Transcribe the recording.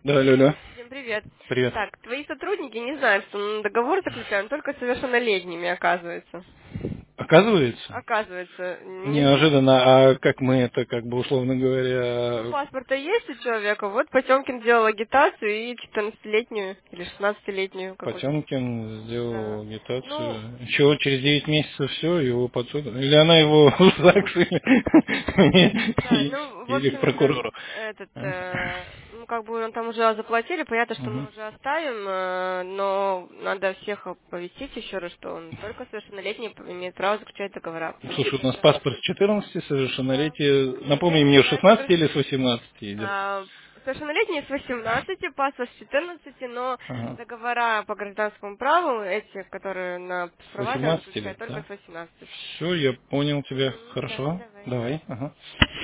Да, Люля. Всем привет. Привет. Так, твои сотрудники не знают, что мы договор заключаем только с совершеннолетними, оказывается. Оказывается? Оказывается, не знаю. Неожиданно, а как мы это, как бы, условно Ну, говоря, паспорта есть у человека, вот Потемкин делал агитацию и 14-летнюю или 16-летнюю какую-то. Потемкин сделал Да. Ну, агитацию. Еще через 9 месяцев все, его под суд. Или она его в ЗАГС, да, ну, в или к общем, это, прокурору. А? ну, как бы он там уже заплатили, понятно, что мы Мгм. уже оставим, но надо всех оповестить еще раз, что он только совершеннолетний имеет право заключать договора. Слушай, у нас паспорт с 14, Да. совершеннолетие. Напомни Нет, мне, с раньше 16 или с 18 идет? совершеннолетний с 18, паспорт с 14, но Ага. договора по гражданскому праву, эти, которые на с С провайдером 18 заключают лет, только да? с 18. Все, я понял тебя. Да, Хорошо. давай. Давай. Ага.